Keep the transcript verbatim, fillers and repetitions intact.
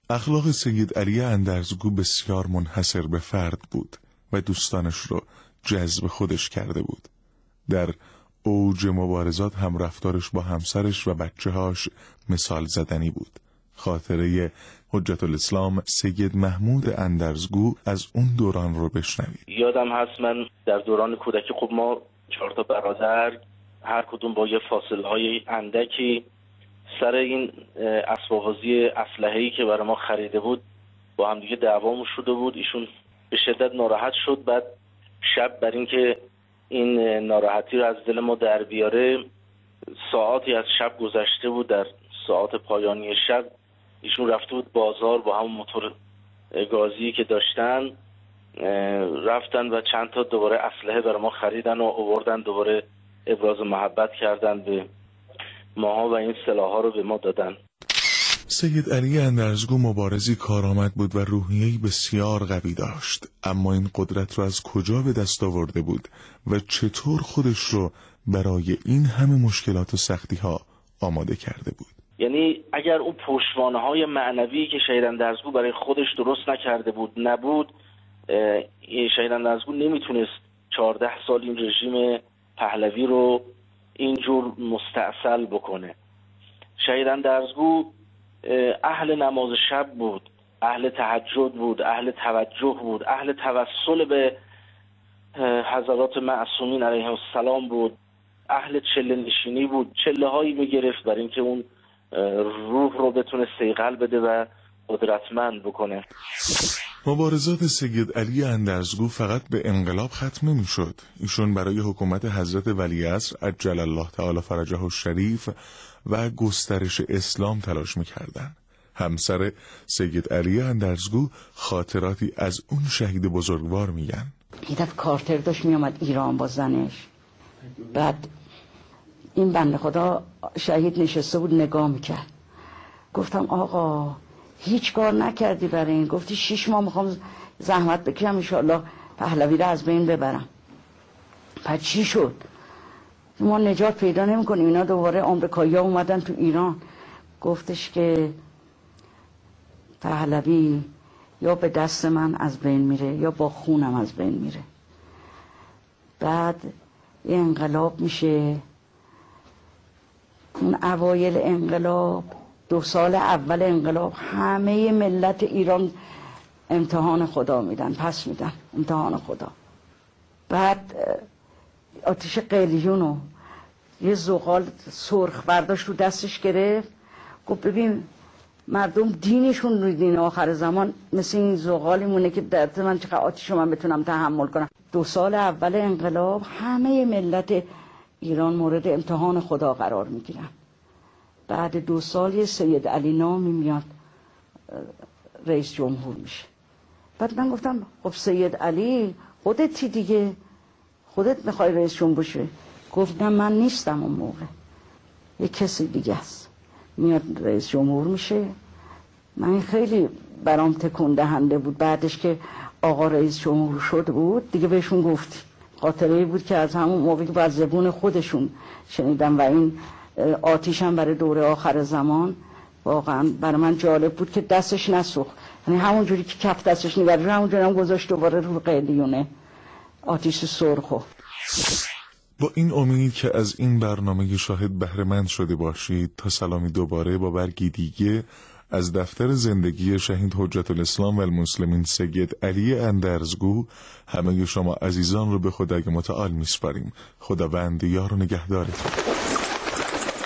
اخلاق سید علی اندرزگو بسیار منحصر به فرد بود و دوستانش رو جذب خودش کرده بود. در اوج مبارزات هم رفتارش با همسرش و بچه‌هاش مثال زدنی بود. خاطره حجت الاسلام سید محمود اندرزگو از اون دوران رو بشنوید. یادم هست من در دوران کودکی خب ما چهار تا برادر هر کدوم با یه فاصله های اندکی سر این اسباب‌بازی اسلحه‌ای که برای ما خریده بود با هم دیگه دعوامون شده بود. ایشون به شدت ناراحت شد. بعد شب بر این که این ناراحتی رو از دل ما در بیاره ساعاتی از شب گذشته بود. در ساعات پایانی شب ایشون رفته بود بازار با همون موتور گازی که داشتن، رفتن و چند تا دوباره اسلحه برای ما خریدن و آوردن، دوباره ابراز محبت کردن به ماها و این سلاح‌ها رو به ما دادن. سید علی اندرزگو مبارزی کارآمد بود و روحیه‌ای بسیار قوی داشت. اما این قدرت رو از کجا به دست آورده بود و چطور خودش رو برای این همه مشکلات و سختی‌ها آماده کرده بود؟ یعنی اگر اون پشتوانه‌های معنوی که شهید اندرزگو برای خودش درست نکرده بود نبود، شهید اندرزگو نمیتونست چهارده سال این رژیم پهلوی رو اینجور مستعسل بکنه. شهید اندرزگو اهل نماز شب بود، اهل تهجد بود، اهل توجه بود، اهل توسل به حضرات معصومین علیهم السلام بود، اهل چله نشینی بود. چله هایی میگرفت برای اینکه اون روح رو بتونه صیقل بده و قدرتمند بکنه. مبارزات سید علی اندرزگو فقط به انقلاب ختم نمی شد. ایشون برای حکومت حضرت ولیعصر عجل الله تعالی فرجه الشریف و گسترش اسلام تلاش میکردن. همسر سید علی اندرزگو خاطراتی از اون شهید بزرگوار میگن. یه دفعه کارتر داشت میامد ایران با زنش، بعد این بنده خدا شهید نشسته بود نگاه میکرد. گفتم آقا هیچ کار نکردی برای این؟ گفتی شیش ماه میخوام زحمت بکشم انشاءالله پهلوی رو از بین ببرم. بعد چی شد؟ ما نجات پیدا نمی کنیم. اینا دوباره آمریکایی ها اومدن تو ایران. گفتش که پهلوی یا به دست من از بین میره یا با خونم از بین میره. بعد یه انقلاب میشه. اون اوایل انقلاب، دو سال اول انقلاب، همه ملت ایران امتحان خدا میدن، پس میدن امتحان خدا. بعد آتش قلیونو یه زغال سرخ برداشت رو دستش گرفت، گفت ببین مردم دینشون روی دین آخر زمان مثل این زغالی مونه که در من چقدر آتیشو من بتونم تحمل کنم. دو سال اول انقلاب همه ملت ایران مورد امتحان خدا قرار میگیرن. بعد دو سال یه سید علی نامی میاد رئیس جمهور میشه. بعد من گفتم خب سید علی خودتی دیگه، خودت میخوای رئیس جمهور بشه؟ گفت نه من نیستم اون موقع، یه کسی دیگه است میاد رئیس جمهور میشه. من خیلی برام تکون دهنده بود. بعدش که آقا رئیس جمهور شد بود دیگه بهشون گفتی. خاطره بود که از همون موقعی که از زبون خودشون شنیدم و این آتیش هم برای دوره آخر زمان واقعا برای من جالب بود که دستش نسوخت. یعنی همون جوری که کف دستش نگرد همون جوری هم گذاشت دوباره رو قلیونه آتیش سرخو. با این امید که از این برنامه شاهد بهره مند شده باشید تا سلامی دوباره با برگی دیگه از دفتر زندگی شهید حجت الاسلام و المسلمین سید علی اندرزگو همه شما عزیزان رو به خدای متعال میسپاریم. خداوند یار و نگهدارتون.